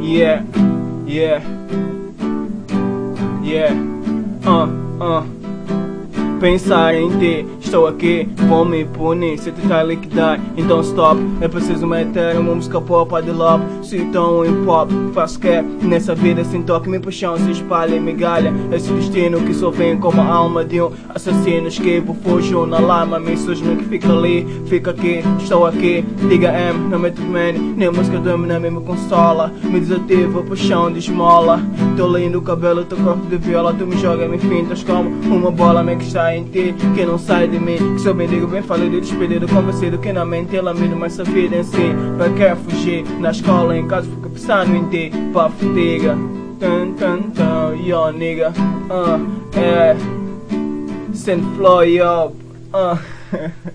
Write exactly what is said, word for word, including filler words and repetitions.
Yeah, yeah, yeah, uh, uh. Pensar em ti, estou aqui, vão me punir se tentar liquidar, então stop. É preciso meter uma música pop de love, se tão em pop, faço que nessa vida sem toque, me paixão se espalha e migalha. Esse destino que só vem como a alma de um assassino, esquivo, fujo na lama, me sujo que fica ali, fica aqui, estou aqui. Diga M, não meto man, nem a música do Eminem me consola, me desativa, paixão de esmola. Teu lindo cabelo, teu corpo de viola, tu me joga, me fintas como uma bola, me que está em ti, que não sai de mim, que sou bem digo, bem falido, despedido, convencido que na mente ela mira, mas a vida em si, para quer fugir, na escola, em casa, fica pensando em ti, para fatiga, tan tan tan, yo nigga, uh, é, send flow up, uh.